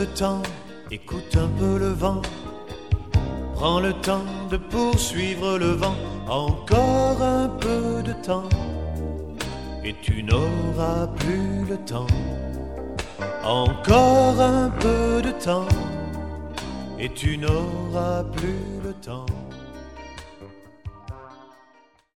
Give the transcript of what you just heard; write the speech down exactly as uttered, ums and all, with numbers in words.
le temps, écoute un peu le vent. Prends le temps de poursuivre le vent. Encore un peu de temps et tu n'auras plus le temps. Encore un peu de temps et tu n'auras plus le temps.